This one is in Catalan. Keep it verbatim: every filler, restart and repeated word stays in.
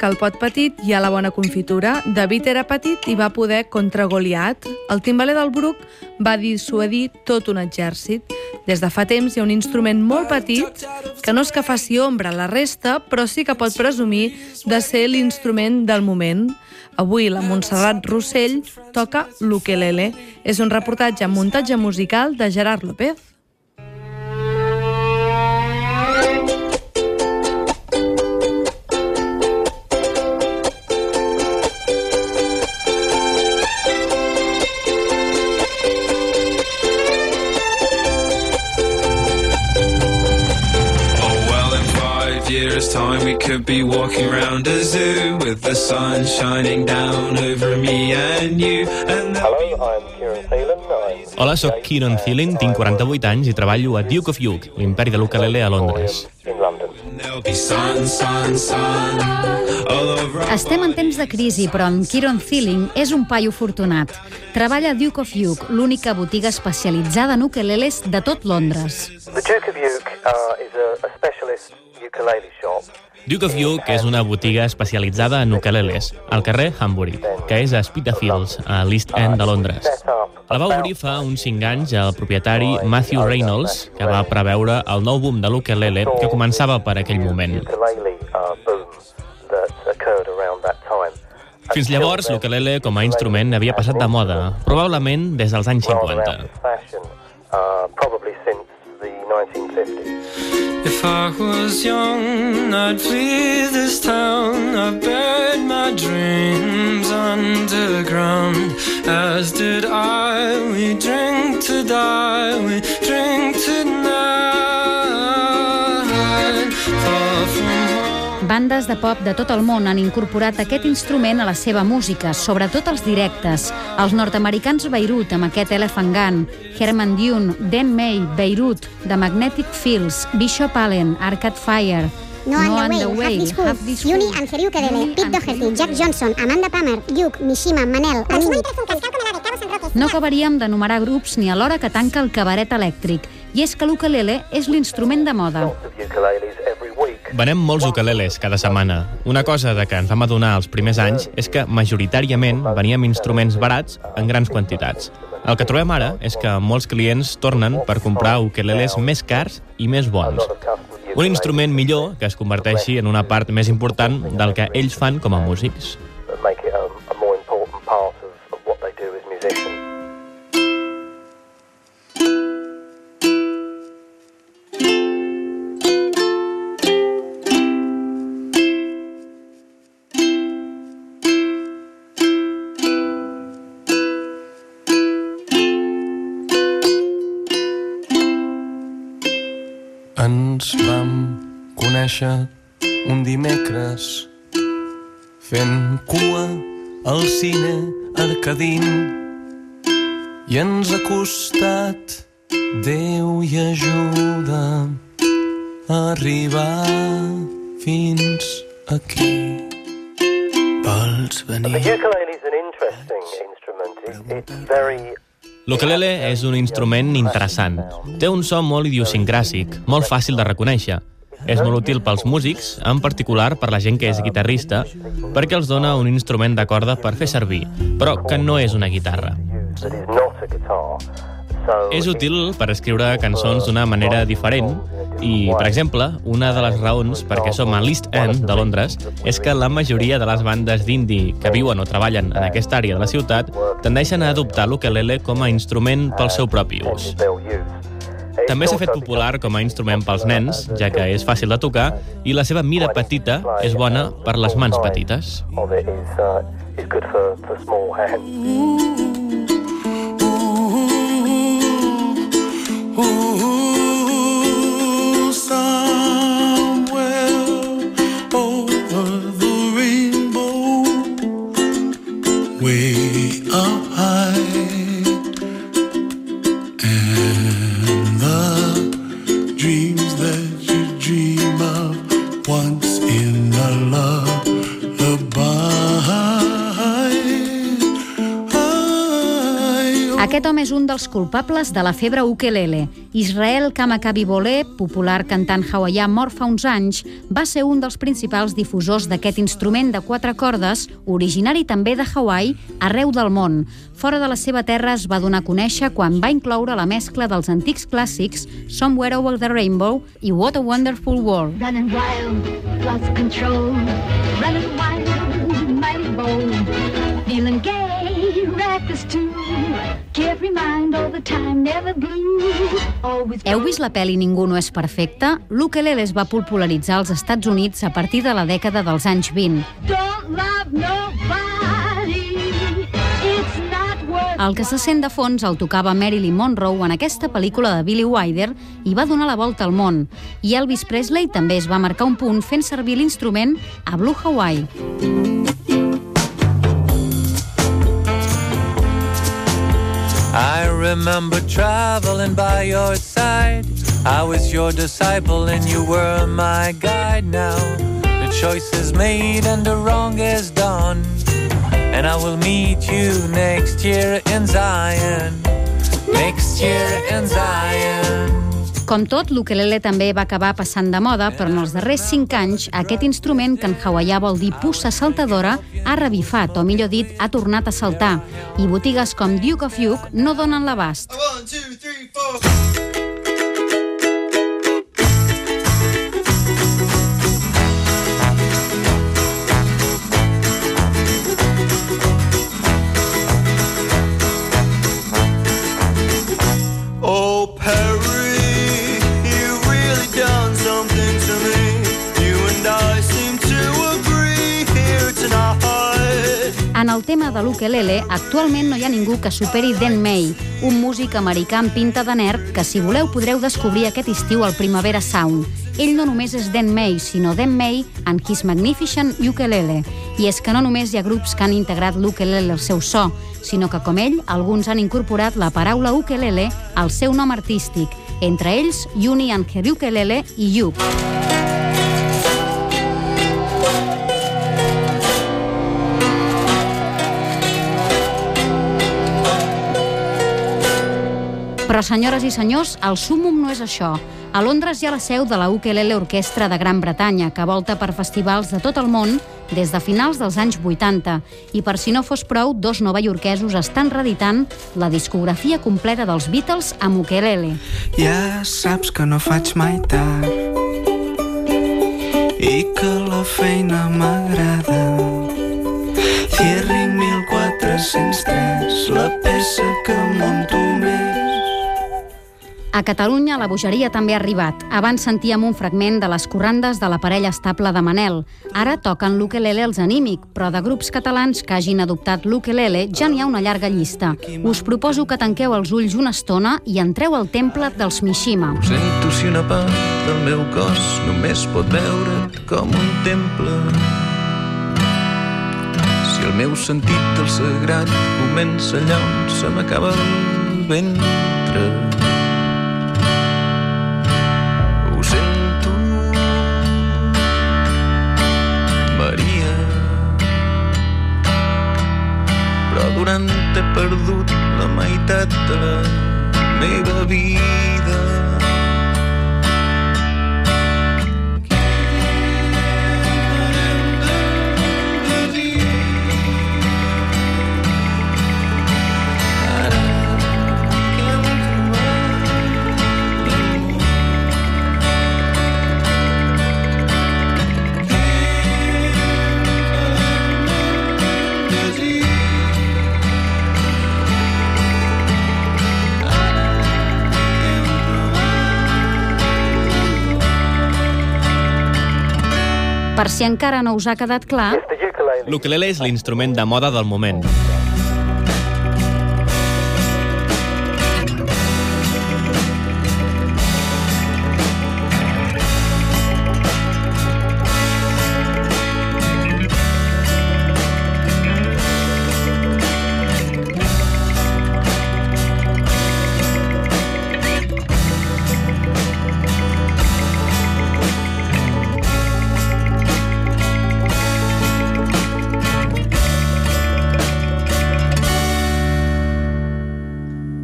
que al pot petit hi ha la bona confitura. David era petit i va poder contra Goliat. El timbaler del Bruc va dissuadir tot un exèrcit. Des de fa temps hi ha un instrument molt petit que no és que faci ombra a la resta, però sí que pot presumir de ser l'instrument del moment. Avui la Montserrat Rossell toca l'ukelele. És un reportatge amb muntatge musical de Gerard López. Years time we could be walking around a zoo with the sun shining down over me and you. And Hello, I'm Kieran Thielen. I'm Hola, sóc Kieran Thielen, tinc quaranta-vuit anys i treballo a Duke of York, l'imperi de l'ukelele a Londres. in London. there'll be sun, sun, sun all over. Estem en temps de crisi, però en Kieran Thielen és un paio afortunat. Treballa a Duke of York, l'única botiga especialitzada en ukeleles de tot Londres. The Duke of York uh, is a, a specialist ukulele shop. Duke of York és una botiga especialitzada en ukeleles, al carrer Hambury, que és a Spitalfields, a l'East End de Londres. La va obrir fa uns cinc anys el propietari Matthew Reynolds, que va preveure el nou boom de l'ukelele que començava per aquell moment. Ukulele uh, boom that occurred around that time. Fins llavors, l'ukelele com a instrument havia passat de moda, probablement des dels anys cinquanta. Fashion, uh, probably since the nineteen fifties. If I was young, I'd flee this town. I buried my dreams underground. As did I, we drink to die, we drink tonight. Far from home. Bandes de pop de tot el món han incorporat aquest instrument a la seva música, sobretot els directes. Els nord-americans Beirut, amb aquest Elephant Gun, Herman Dune, Dan May, Beirut, The Magnetic Fields, Bishop Allen, Arcade Fire, No and the Way, Have This Cool, Uni and Feru Ukelele, Pete Doherty, Jack Johnson, Amanda Palmer, Duke, Mishima, Manel, Anini. No acabaríem d'enumerar grups ni a l'hora que tanca el cabaret elèctric. I és que l'ukelele és l'instrument de moda. Lots of ukuleles every week. Venem molts ukeleles cada setmana. Una cosa de que ens vam adonar els primers anys és que majoritàriament veníem instruments barats en grans quantitats. El que trobem ara és que molts clients tornen per comprar ukeleles més cars i més bons. Un instrument millor que es converteixi en una part més important del que ells fan com a músics. That make it a, a more important part of, of what they do as musicians. Ens vam conèixer un dimecres fent cua al cine Arcadín i ens ha costat Déu i ajuda a arribar fins aquí. Vols The venir? ukulele is an interesting instrument. It, it's very L'ukelele és un instrument interessant. Té un so molt idiosincràsic, molt fàcil de reconèixer. És molt útil pels músics, en particular per la gent que és guitarrista, perquè els dona un instrument de corda per fer servir, però que no és una guitarra. that is not a guitar. So És útil per escriure cançons d'una manera diferent i, per exemple, una de les raons perquè som a l'East End de Londres és que la majoria de les bandes d'indie que viuen o treballen en aquesta àrea de la ciutat tendeixen a adoptar l'ukelele com a instrument pel seu propi ús. they'll use. També s'ha fet popular com a instrument pels nens, ja que és fàcil de tocar i la seva mida petita és bona per les mans petites. Of it is, uh, is good for, for small hands. Ooh, somewhere over the rainbow, way up high, and the dreams that you dream of once in a lullaby. Ah, és un dels culpables de la febre ukelele. Israel Kamakawiwo'ole, popular cantant hawaià mort fa uns anys, va ser un dels principals difusors d'aquest instrument de quatre cordes, originari també de Hawaii, arreu del món. Fora de la seva terra es va donar a conèixer quan va incloure la mescla dels antics clàssics Somewhere Over the Rainbow i What a Wonderful World. Running wild, lost control. Running wild, mighty bold. Feeling gay, reckless too. Carefree mind all the time, never blue. Always. Heu vist la pel·li Ningú no és perfecte? L'ukelele es va popularitzar als Estats Units a partir de la dècada dels anys vint. Don't love nobody. It's not worth. El que se sent de fons el tocava Marilyn Monroe en aquesta pel·lícula de Billy Wilder i va donar la volta al món. I Elvis Presley també es va marcar un punt fent servir l'instrument a Blue Hawaii. I remember traveling by your side. I was your disciple and you were my guide now. The choice is made and the wrong is done. And I will meet you next year in Zion. Next year in Zion. Com tot, l'ukelele també va acabar passant de moda, però en els darrers cinc anys aquest instrument, que en hawaià vol dir puça saltadora, ha revifat, o millor dit, ha tornat a saltar. I botigues com Duke of York no donen l'abast. One, two, three, four. Oh, Perry, you really done something to me. You and I seem to agree here tonight. En el tema de l'ukelele, actualment no hi ha ningú que superi Dan May, un músic americà amb pinta de nerd que, si voleu, podreu descobrir aquest estiu al Primavera Sound. Ell no només és Dan May, sinó Dan May and His Magnificent Ukelele. I és que no només hi ha grups que han integrat l'ukelele al seu so, sinó que, com ell, alguns han incorporat la paraula ukelele al seu nom artístic, entre ells Uni and her Ukelele i Yuk. Però, senyores i senyors, el súmmum no és això. A Londres hi ha la seu de la Ukelele Orquestra de Gran Bretanya, que volta per festivals de tot el món des de finals dels anys vuitanta. I per si no fos prou, dos novaiorquesos estan reeditant la discografia completa dels Beatles amb ukelele. Ja saps que no faig mai tard i que la feina m'agrada. Thierry mil quatre-cents tres, la peça que monto més. A Catalunya la bogeria també ha arribat. Abans sentíem un fragment de les corrandes de la parella estable de Manel. Ara toquen l'ukelele els Anímic, però de grups catalans que hagin adoptat l'ukelele ja n'hi ha una llarga llista. Us proposo que tanqueu els ulls una estona i entreu al temple dels Mishima. Ho sento si una part del meu cos només pot veure't com un temple. Si el meu sentit del sagrat comença allà on se m'acaba el ventre. Ho sento, Maria, però durant he perdut la meitat de la meva vida. Per si encara no us ha quedat clar, l'ukelele és l'instrument de moda del moment.